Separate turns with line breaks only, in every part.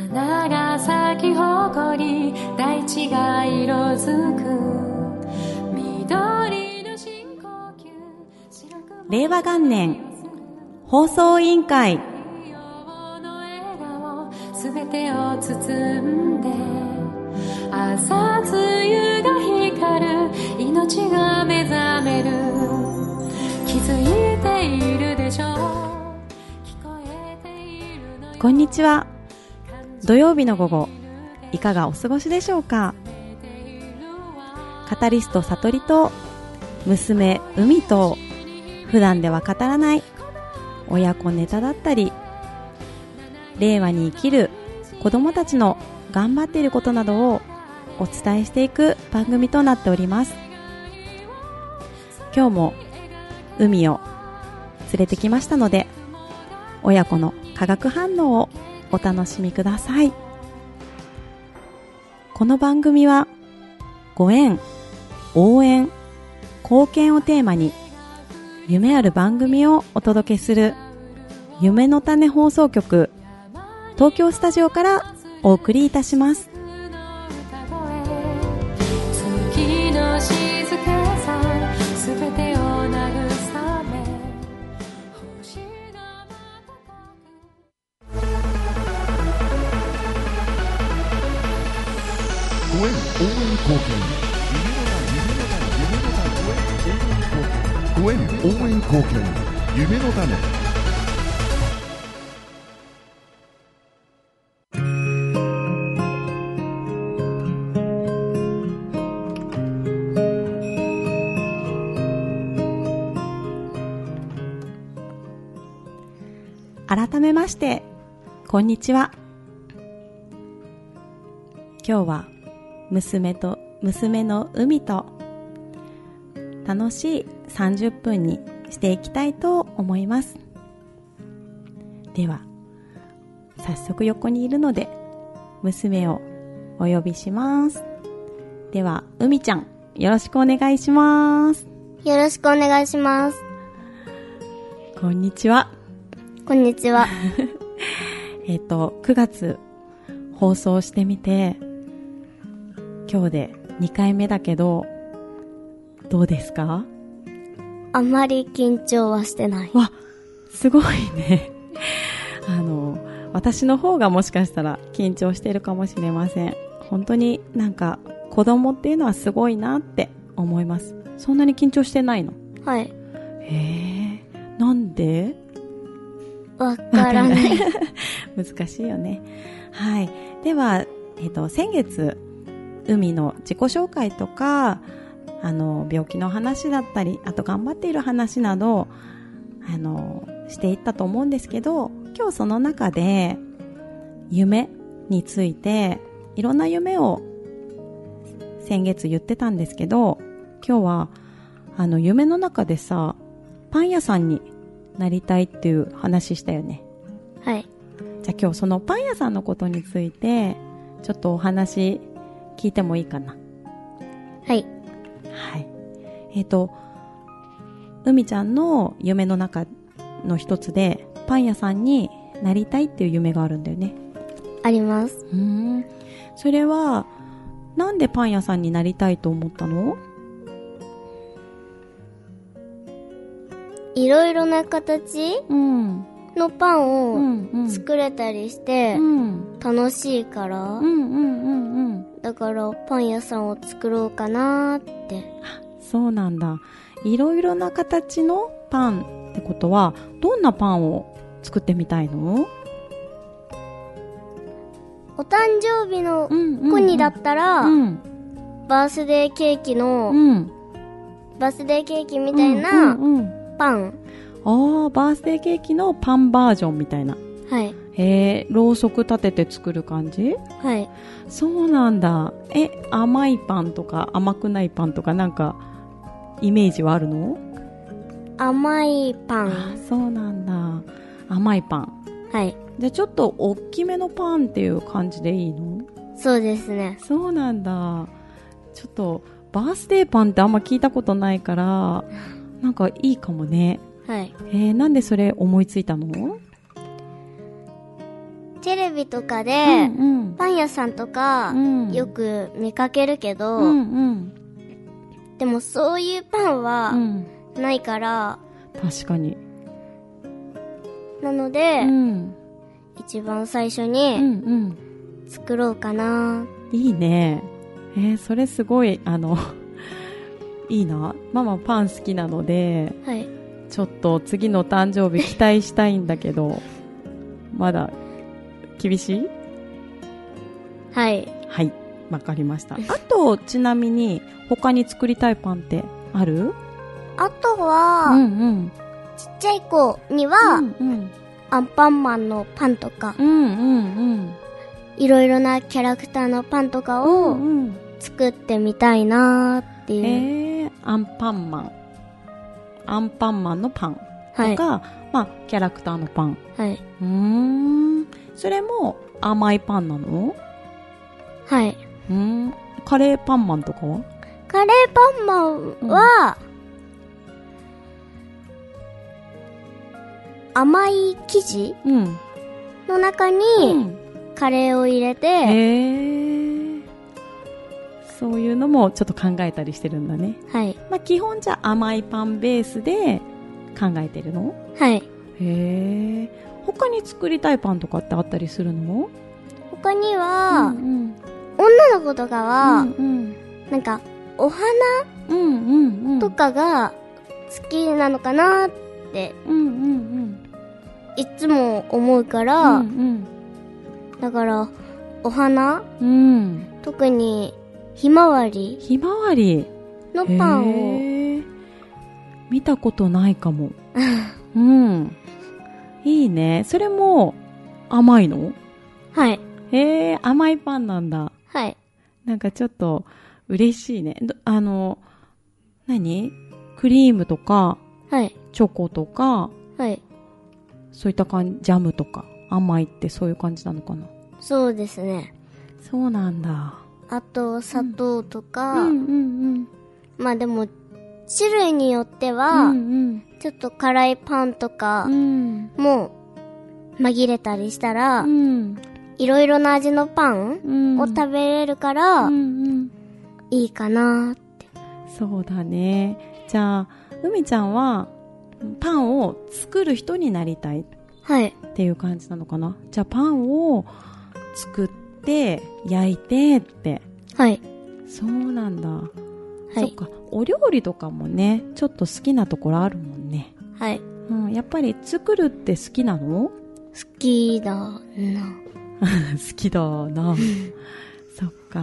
花が咲き誇り大地が色づく緑の深呼吸
令和元年放送委員会
すべてを包んで朝露が光る命が目覚める気づいているでしょう聞こえているのよ
こんにちは。土曜日の午後いかがお過ごしでしょうか。カタリスト悟りと娘海と普段では語らない親子ネタだったり令和に生きる子供たちの頑張っていることなどをお伝えしていく番組となっております。今日も海を連れてきましたので親子の化学反応をお楽しみください。この番組はご縁、応援、貢献をテーマに夢ある番組をお届けする夢の種放送局東京スタジオからお送りいたします。
月の静けさすべてを慰め星が
ご縁応援貢献ご縁応援貢献夢の種
改めましてこんにちは。今日は娘の海と楽しい30分にしていきたいと思います。では早速横にいるので娘をお呼びします。では海ちゃんよろしくお願いします。
よろしくお願いします。
こんにちは。
こんにちは。
9月放送してみて今日で2回目だけどどうですか？
あまり緊張はしてない。
わ、すごいね。私の方がもしかしたら緊張しているかもしれません。本当になんか子供っていうのはすごいなって思います。そんなに緊張してないの？
はい。
なんで？
わからない。
難しいよね。はい。では、先月海の自己紹介とか病気の話だったりあと頑張っている話などしていったと思うんですけど、今日その中で夢についていろんな夢を先月言ってたんですけど、今日は夢の中でさパン屋さんになりたいっていう話したよね。
はい。
じゃあ今日そのパン屋さんのことについてちょっとお話聞いてもいいかな？
はい。
はい。海ちゃんの夢の中の一つでパン屋さんになりたいっていう夢があるんだよね。
あります。
それはなんでパン屋さんになりたいと思ったの？
いろいろな形のパンを作れたりして楽しいから、だからパン屋さんを作ろうかなって。
そうなんだ。いろいろな形のパンってことはどんなパンを作ってみたいの？
お誕生日の子にだったら、バースデーケーキの、バースデーケーキみたいなパン。
バースデーケーキのパンバージョンみたいな。
はい。
ろうそく立てて作る感じ？
はい。
そうなんだ。甘いパンとか甘くないパンとかなんかイメージはあるの？
甘いパン。
そうなんだ。甘いパン。
はい。
じゃあちょっと大きめのパンっていう感じでいいの？
そうですね。
そうなんだ。ちょっとバースデーパンってあんま聞いたことないからなんかいいかもね。
はい。
なんでそれ思いついたの？
テレビとかで、パン屋さんとか、よく見かけるけど、でもそういうパンはないから、
確かに。
なので、一番最初に作ろうかな。
いいね。それすごいいいな。ママパン好きなので、はい、ちょっと次の誕生日期待したいんだけどまだ厳しい？
はい
はい、わかりました。あとちなみに他に作りたいパンってある？
あとは、ちっちゃい子には、アンパンマンのパンとか、いろいろなキャラクターのパンとかを作ってみたいなーっていう。
アンパンマンのパンとか、まあキャラクターのパン。
はい。
それも甘いパンなの？
はい。
カレーパンマンとかは？
カレーパンマンは、甘い生地の中にカレーを入れて、そういうのもちょっと考えたりしてるんだね。 はい。
まあ、基本じゃ甘いパンベースで考えてるの？
はい。
他に作りたいパンとかってあったりするの？
他には、女の子とかは、なんかお花とかが好きなのかなっていつも思うから、だからお花、特にひまわりのパンを
見たことないかも。いいね。それも甘いの？
はい。
甘いパンなんだ。
はい。
なんかちょっと嬉しいね。何？クリームとか、
はい。
チョコとか、
はい。
そういった感じ、ジャムとか、甘いってそういう感じなのかな？そう
ですね。
そうなんだ。
あと、砂糖とか、まあでも、種類によっては、ちょっと辛いパンとか、も紛れたりしたら、いろいろな味のパンを食べれるから、いいかなって。
そうだね。じゃあ、海ちゃんは、パンを作る人になりたいっていう感じなのかな？はい、じゃあパンを作って焼いてって。
はい。
そうなんだ。はい。そっか。お料理とかもね、ちょっと好きなところあるもんね。
はい。
やっぱり作るって好きなの？
好きだな。
好きだな。そっか。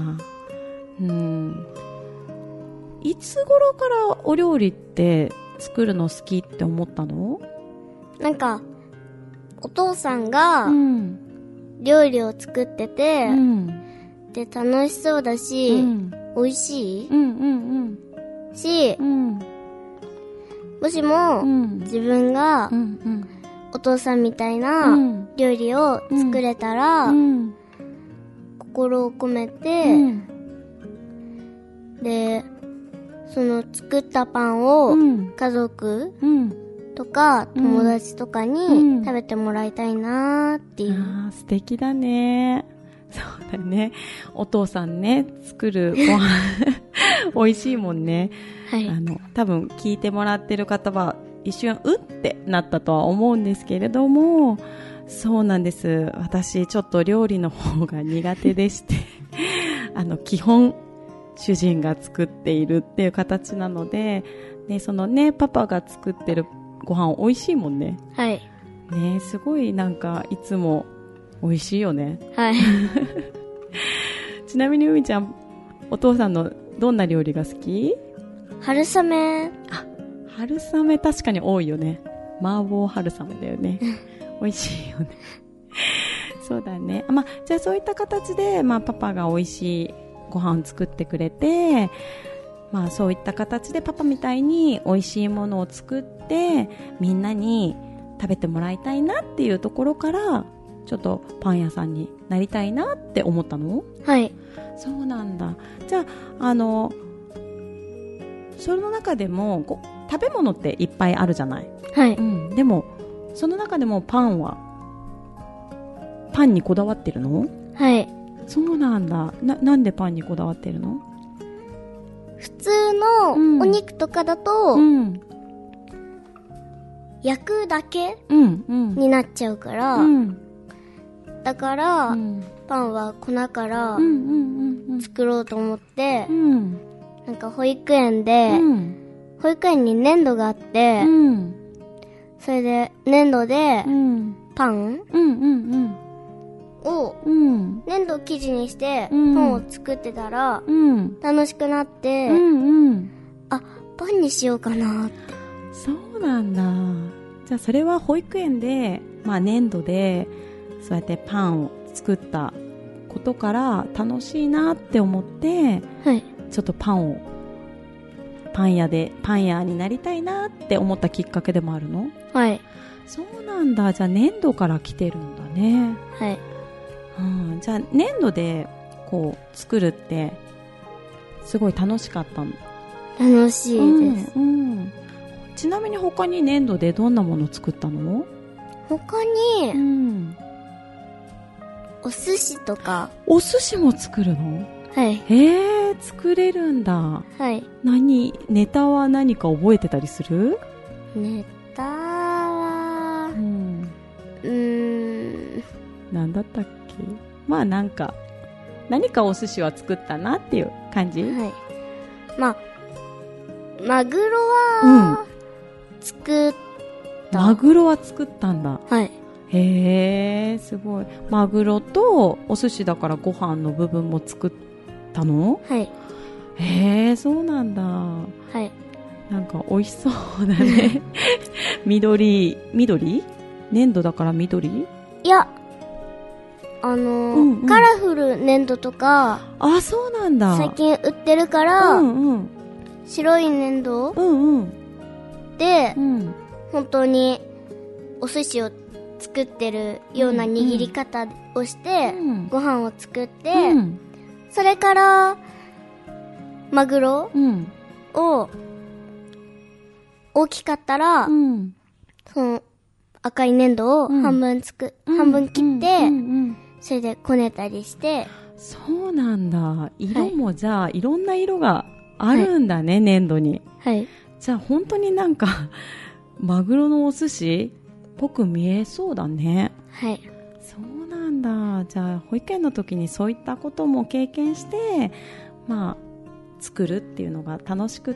いつ頃からお料理って作るの好きって思ったの？
なんかお父さんが料理を作ってて、で楽しそうだし、美味しい、し、もしも、自分が、お父さんみたいな料理を作れたら、心を込めて、でその作ったパンを家族とか友達とかに食べてもらいたいなーっていう。
素敵だね。そうだね。お父さんね、作るご飯美味しいもんね。
はい。
多分聞いてもらってる方は一瞬ってなったとは思うんですけれども、そうなんです。私ちょっと料理の方が苦手でして基本主人が作っているっていう形なので、ね、そのね、パパが作ってるご飯美味しいもんね。
はい。
ね、すごいなんかいつも美味しいよね。
はい。
ちなみに海ちゃん、お父さんのどんな料理が好き？
春雨。
春雨確かに多いよね。麻婆春雨だよね。美味しいよね。そうだね。じゃあそういった形で、パパが美味しいご飯作ってくれて、そういった形でパパみたいに美味しいものを作ってみんなに食べてもらいたいなっていうところからちょっとパン屋さんになりたいなって思ったの？
はい。
そうなんだ。じゃあその中でも食べ物っていっぱいあるじゃない？
はい。
でもその中でもパンパンにこだわってるの？
はい。
そうなんだ。なんでパンにこだわってるの？
普通のお肉とかだと、焼くだけ、になっちゃうから、だから、パンは粉から作ろうと思って、なんか保育園に粘土があって、それで粘土でパンを粘土を生地にしてパンを作ってたら楽しくなって、あ、パンにしようかなって。
そうなんだ。じゃあそれは保育園で、粘土でそうやってパンを作ったことから楽しいなって思って、ちょっとパン屋になりたいなって思ったきっかけでもあるの？
はい。
そうなんだ。じゃあ粘土から来てるんだね。
はい。
じゃあ粘土でこう作るってすごい楽しかったの？
楽しいです。
ちなみに他に粘土でどんなもの作ったの？
他に、お寿司とか。
お寿司も作るの？
はい。
作れるんだ。
はい。
ネタは何か覚えてたりする？
ネタは、
なんだったっけ？なんか、何かお寿司は作ったなっていう感じ？
はい。マグロは、作った。
マグロは作ったんだ。
はい。
すごい。マグロとお寿司だからご飯の部分も作ったの？
はい。
そうなんだ。
はい。
なんか美味しそうだね。緑？粘土だから緑？
いや、カラフル粘土とか、
そうなんだ。
最近売ってるから、白い粘土、で、本当にお寿司を作ってるような握り方をして、ご飯を作って、それからマグロを大きかったら、その赤い粘土を半分切って、それでこねたりして。
そうなんだ。色もじゃあいろんな色があるんだね、粘土に。
はい。
じゃあ本当になんかマグロのお寿司っぽく見えそうだね。
はい。
そうなんだ。じゃあ保育園の時にそういったことも経験して、作るっていうのが楽しくって、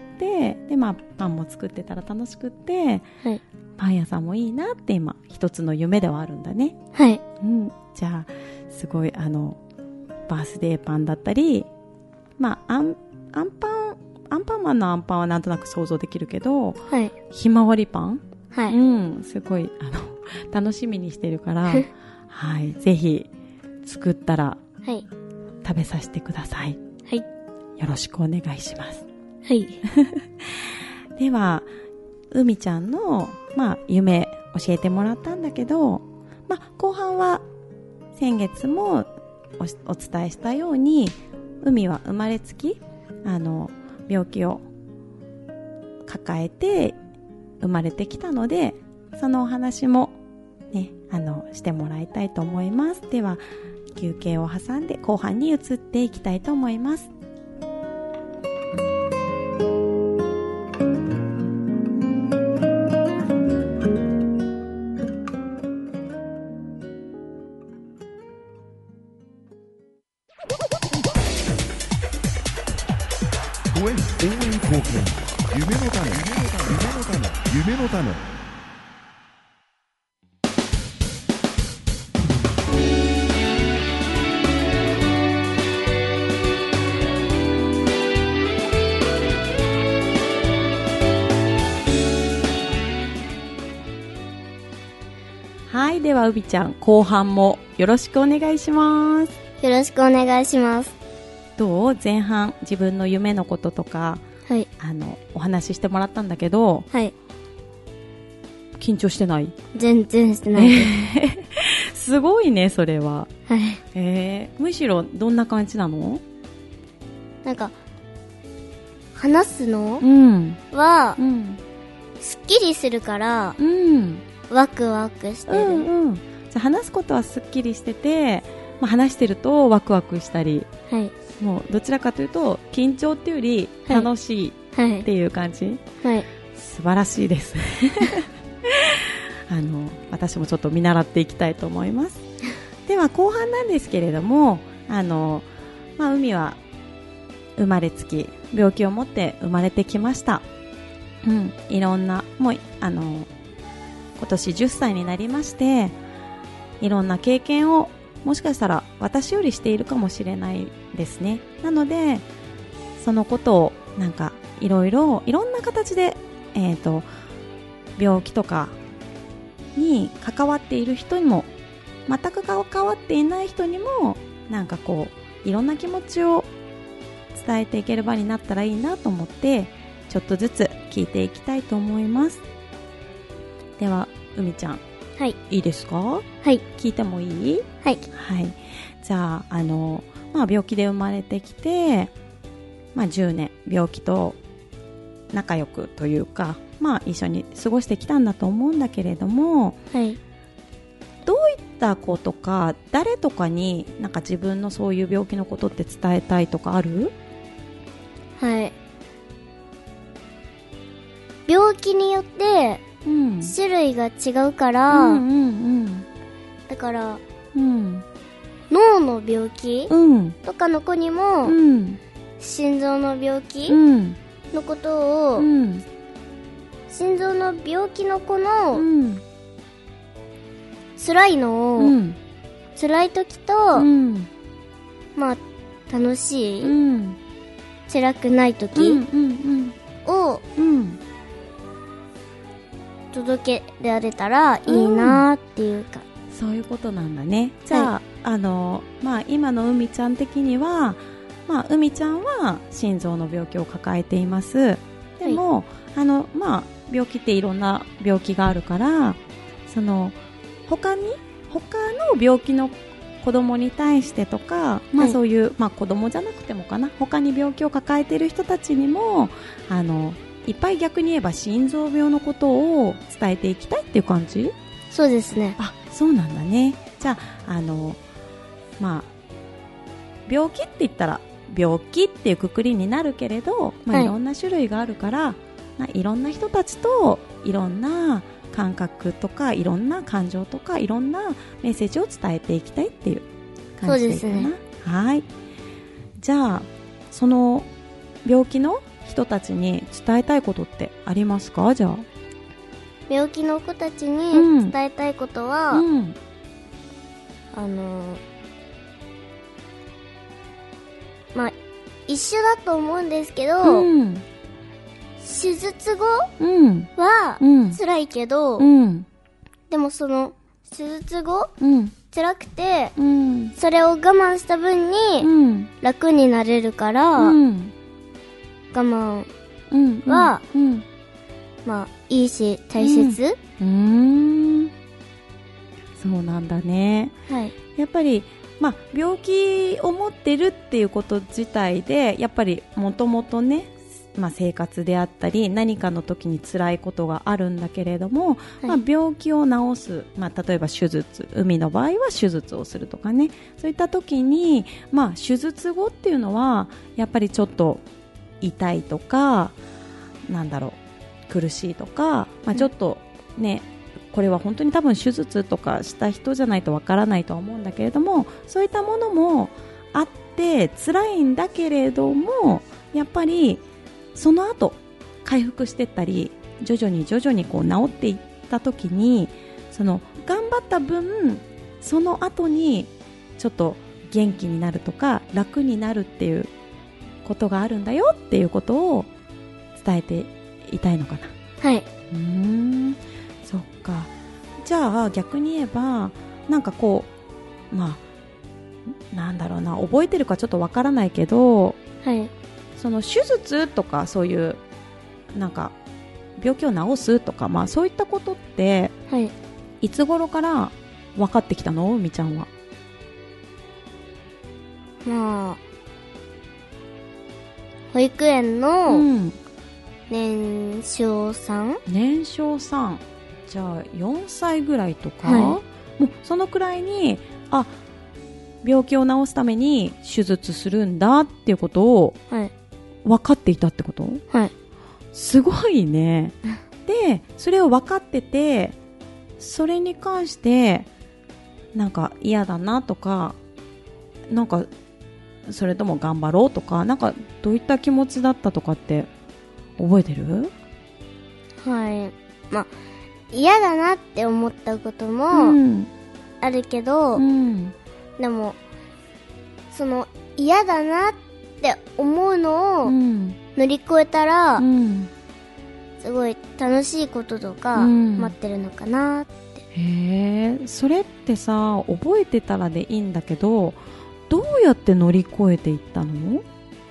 でパンも作ってたら楽しくって、パン屋さんもいいなって今一つの夢ではあるんだね。
はい。
じゃあすごいバースデーパンだったり、アンパンマンのアンパンはなんとなく想像できるけど、ひまわりパン、すごい楽しみにしてるからぜひ作ったら、食べさせてください。よろしくお願いします。では海ちゃんの、夢教えてもらったんだけど、後半は先月もお伝えしたように、海は生まれつき病気を抱えて生まれてきたので、そのお話もねしてもらいたいと思います。では休憩を挟んで後半に移っていきたいと思います。
応援貢献、夢の種、夢の種。
はい、ではうびちゃん、後半もよろしくお願いします。
よろしくお願いします。
どう？前半自分の夢のこととか、お話ししてもらったんだけど、緊張してない？
全然してないです。
すごいね、それは。むしろどんな感じなの？
なんか話すの、は、すっきりするから、ワクワクしてる。
じゃあ話すことはすっきりしてて、話してるとワクワクしたり、
はい、
もうどちらかというと緊張っていうより楽しいっていう感じ、
はいはい、
素晴らしいです私もちょっと見習っていきたいと思いますでは後半なんですけれども、海は生まれつき病気を持って生まれてきました、いろんなもう今年10歳になりまして、いろんな経験をもしかしたら私よりしているかもしれないですね。なのでそのことをなんかいろんな形で、病気とかに関わっている人にも全く関わっていない人にもなんかこういろんな気持ちを伝えていける場になったらいいなと思ってちょっとずつ聞いていきたいと思います。では海ちゃん、
はい、
いいですか？
はい、
聞いてもいい？
はい、
はい、じゃあ病気で生まれてきて、10年病気と仲良くというか、一緒に過ごしてきたんだと思うんだけれども、
はい、
どういった子とか誰とかになんか自分のそういう病気のことって伝えたいとかある？
はい、病気によって種類が違うから、だから、脳の病気、とかの子にも、心臓の病気、のことを、心臓の病気の子の、辛いのを、辛い時と、楽しい、辛くない時、を、届けられたらいいなっていうか、
そういうことなんだね。じゃあ、今の海ちゃん的には、海ちゃんは心臓の病気を抱えています。でも、病気っていろんな病気があるから、他の病気の子供に対してとか、そういう、子供じゃなくてもかな、他に病気を抱えている人たちにもいっぱい逆に言えば心臓病のことを伝えていきたいっていう感じ？
そうですね。
あ、そうなんだね。じゃあ病気って言ったら病気っていうくくりになるけれど、いろんな種類があるから、いろんな人たちといろんな感覚とかいろんな感情とかいろんなメッセージを伝えていきたいっていう感じでいいかな。
そうですね。
はい。じゃあその病気の人たちに伝えたいことってありますか？じゃあ
病気の子たちに伝えたいことは、一緒だと思うんですけど、手術後は辛いけど、でもその手術後、辛くて、それを我慢した分に楽になれるから、我慢は、いいし大切、
そうなんだね。
はい、
やっぱり病気を持ってるっていうこと自体でやっぱりもともとね、生活であったり何かの時に辛いことがあるんだけれども、病気を治す、例えば手術、海の場合は手術をするとかね、そういった時に、手術後っていうのはやっぱりちょっと痛いとか苦しいとか、ちょっとね、これは本当に多分手術とかした人じゃないとわからないとは思うんだけれども、そういったものもあって辛いんだけれども、やっぱりその後回復していったり徐々にこう治っていった時に、その頑張った分その後にちょっと元気になるとか楽になるっていうことがあるんだよっていうことを伝えていたいのかな。
はい。
そっか。じゃあ逆に言えばこう覚えてるかちょっとわからないけど、
はい、
その手術とかそういう病気を治すとか、そういったことって、いつ頃から分かってきたの？みちゃんは。
保育園の年少さん、
じゃあ4歳ぐらいとか、 もうそのくらいに病気を治すために手術するんだっていうことを分かっていたってこと？
はい。
すごいね。で、それを分かってて、それに関してなんか嫌だなとか、なんかそれとも頑張ろうとか、なんかどういった気持ちだったとかって覚えてる？
はい。まあ、嫌だなって思ったこともあるけど、でもその嫌だなって思うのを乗り越えたら、すごい楽しいこととか待ってるのかなって。
へえ、それってさ、覚えてたらでいいんだけど、どうやって乗り越えていったの？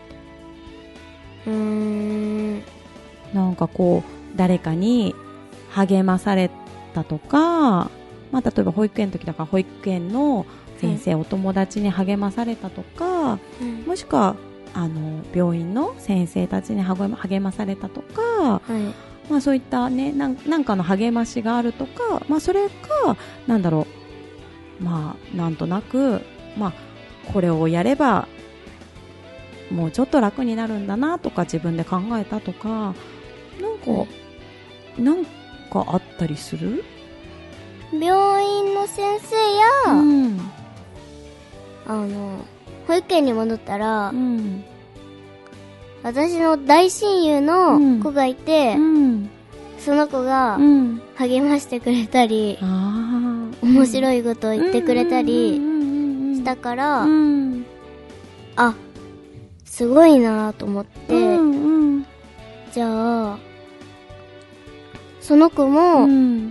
なんかこう誰かに励まされたとか、まあ、例えば保育園の時だから保育園の先生、お友達に励まされたとか、もしくは病院の先生たちに励まされたとか、まあ、そういったね、なんかの励ましがあるとか、まあ、それかなんだろう、まあ、なんとなく、まあ、これをやればもうちょっと楽になるんだなとか自分で考えたとか、なんかあったりする？
病院の先生や、保育園に戻ったら、私の大親友の子がいて、その子が励ましてくれたり、面白いことを言ってくれたりしたから、すごいなと思って、じゃあその子も、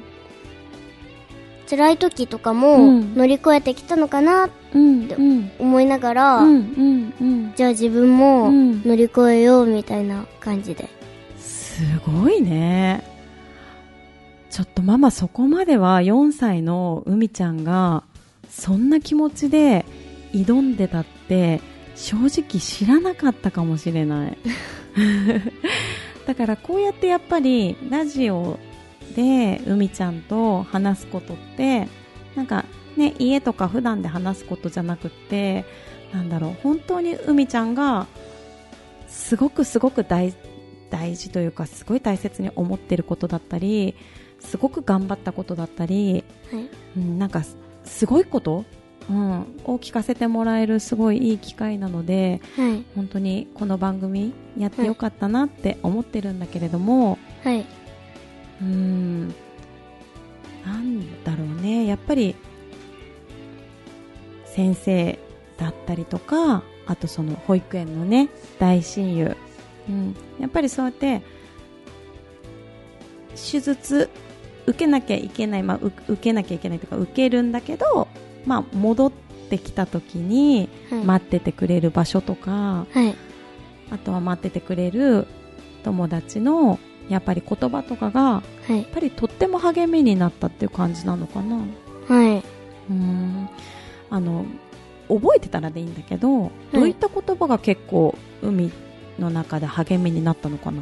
辛い時とかも乗り越えてきたのかなって思いながら、じゃあ自分も乗り越えようみたいな感じで。
すごいね。ちょっとママ、そこまでは4歳の海ちゃんがそんな気持ちで挑んでたって正直知らなかったかもしれないだからこうやってやっぱりラジオで海ちゃんと話すことって、なんかね、家とか普段で話すことじゃなくって、なんだろう、本当に海ちゃんがすごく大事というか、すごい大切に思ってることだったり、すごく頑張ったことだったり、なんかすごいこと、を聞かせてもらえるすごいいい機会なので、本当にこの番組やってよかったなって思ってるんだけれども、なんだろうね、やっぱり先生だったりとか、あとその保育園のね、大親友、やっぱりそうやって手術受けなきゃいけない、受けなきゃいけないとか受けるんだけど、戻ってきた時に待っててくれる場所とか、あとは待っててくれる友達のやっぱり言葉とかが、やっぱりとっても励みになったっていう感じなのかな。覚えてたらでいいんだけど、どういった言葉が結構海の中で励みになったのかな。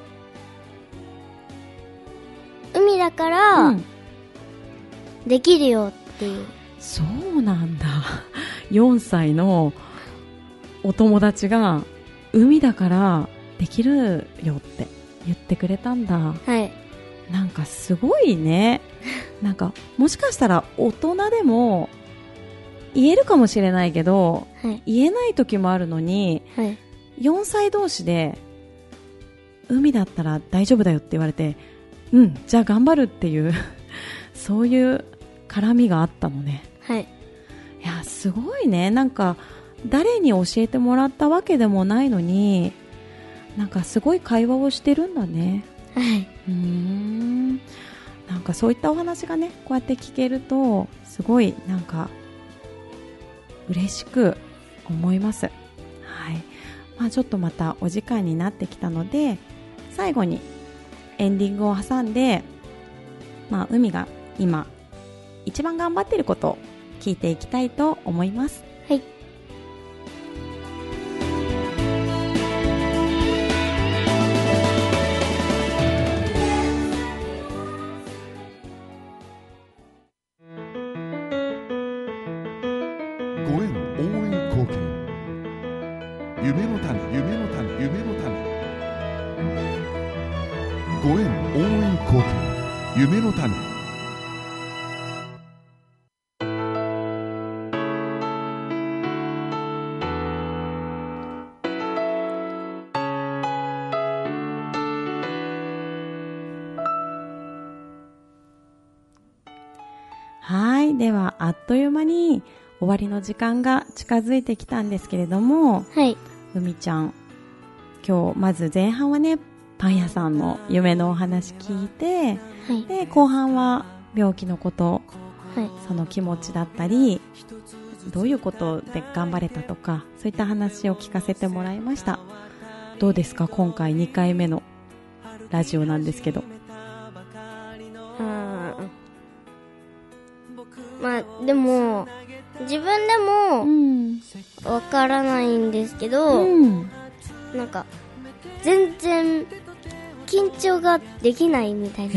海だから、できるよっていう。
そうなんだ。4歳のお友達が海だからできるよって言ってくれたんだ。なんかすごいね。なんかもしかしたら大人でも言えるかもしれないけど、言えない時もあるのに、4歳同士で海だったら大丈夫だよって言われて、じゃあ頑張るっていうそういう絡みがあったのね。いや、すごいね。なんか誰に教えてもらったわけでもないのに、なんかすごい会話をしてるんだね。なんかそういったお話がね、こうやって聞けるとすごいなんか嬉しく思います。ちょっとまたお時間になってきたので、最後にエンディングを挟んで、海が今一番頑張っていることを聞いていきたいと思います。
ご縁応援貢献夢の種夢の種夢の種ご縁応援貢献夢の種。
はい。では、あっという間に終わりの時間が近づいてきたんですけれども、
はい。
海ちゃん、今日、まず前半はね、パン屋さんの夢のお話聞いて、
はい。
で、後半は病気のこと、
はい。
その気持ちだったり、どういうことで頑張れたとか、そういった話を聞かせてもらいました。どうですか、今回2回目のラジオなんですけど。
まあ、でも、自分でも、わからないんですけど、なんか、全然、緊張ができないみたいな。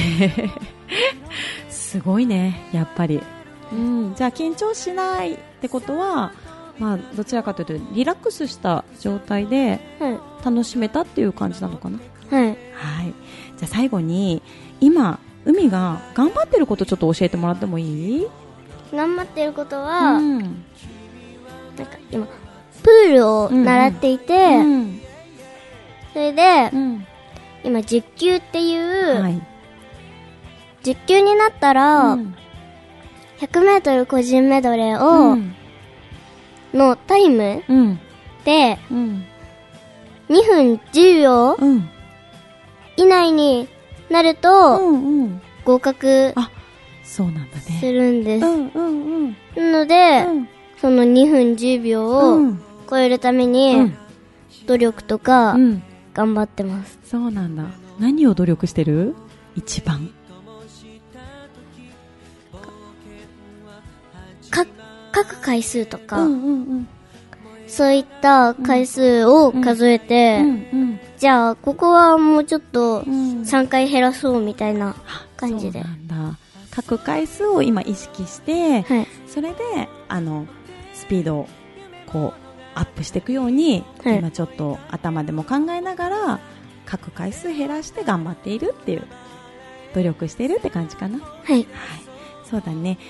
すごいね、やっぱり。じゃあ、緊張しないってことは、まあ、どちらかというと、リラックスした状態で、楽しめたっていう感じなのかな。
はい。
はい。じゃあ、最後に、今、海が頑張ってることちょっと教えてもらってもいい？
頑張ってることは、なんか今プールを習っていて、それで、今10級っていう、10級になったら、100メートル個人メドレーを、のタイムで、2分10秒以内になると、合格
そうなんだね。
するんです。なので、その2分10秒を超えるために、努力とか、頑張ってます。
そうなんだ。何を努力してる？一番。
書く回数とか、そういった回数を数えて、じゃあ、ここはもうちょっと3回減らそうみたいな感じで。
そうなんだ。書く回数を今意識して、それで、スピードをこう、アップしていくように、今ちょっと頭でも考えながら、書く回数減らして頑張っているっていう、努力しているって感じかな。
はい。
そうだね。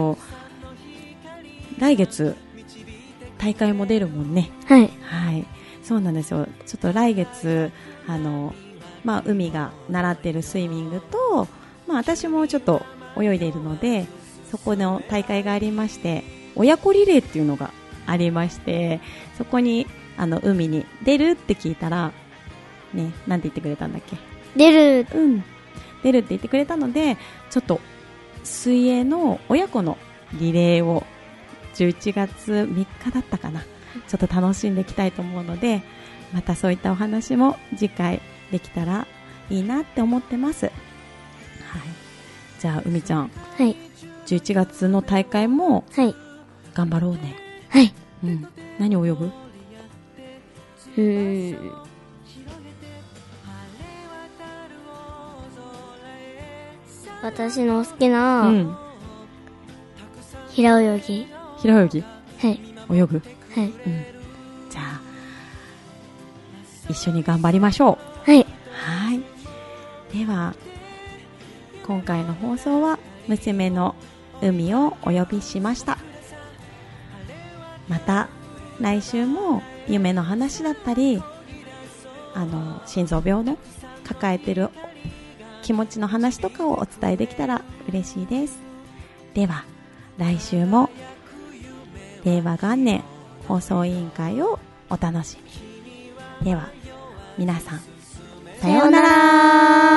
来月、大会も出るもんね。
はい。
はい。そうなんですよ。ちょっと来月、まあ、海が習っているスイミングと、まあ、私もちょっと泳いでいるので、そこの大会がありまして、親子リレーっていうのがありまして、そこに、海に出るって聞いたら、ね、なんて言ってくれたんだっけ？
出るって
言ってくれたので、ちょっと、水泳の親子のリレーを、11月3日だったかな。ちょっと楽しんでいきたいと思うので、またそういったお話も次回できたらいいなって思ってます。はい。じゃあ、海ちゃん。
はい。
11月の大会も、
はい。
頑張ろうね。
はい。
何を泳ぐ？
私の好きな、平泳ぎ。
平泳ぎ？
はい。
泳ぐ？
はい。
じゃあ、一緒に頑張りましょ
う。はい。
はい。では、今回の放送は、娘の海をお呼びしました。また、来週も夢の話だったり、心臓病の抱えてる気持ちの話とかをお伝えできたら嬉しいです。では、来週も令和元年放送委員会をお楽しみに。では、皆さん、さようなら。